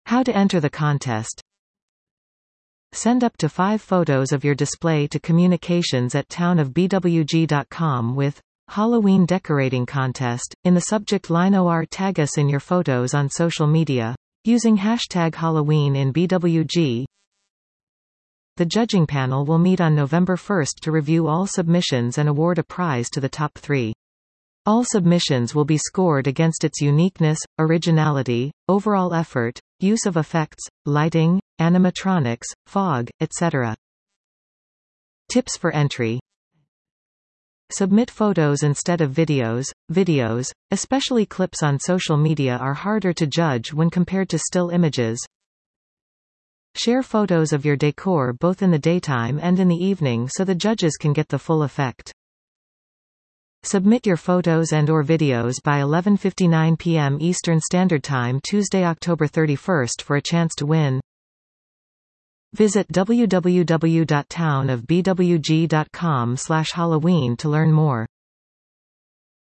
How to enter the contest. Send up to 5 photos of your display to communications@townofbwg.com with Halloween Decorating Contest in the subject line, or tag us in your photos on social media using hashtag Halloween in BWG. The judging panel will meet on November 1st to review all submissions and award a prize to the top 3. All submissions will be scored against its uniqueness, originality, overall effort, use of effects, lighting, animatronics, fog, etc. Tips for entry. Submit photos instead of videos. Videos, especially clips on social media, are harder to judge when compared to still images. Share photos of your decor both in the daytime and in the evening so the judges can get the full effect. Submit your photos and/or videos by 11:59 p.m. Eastern Standard Time Tuesday, October 31st for a chance to win. Visit www.townofbwg.com/Halloween to learn more.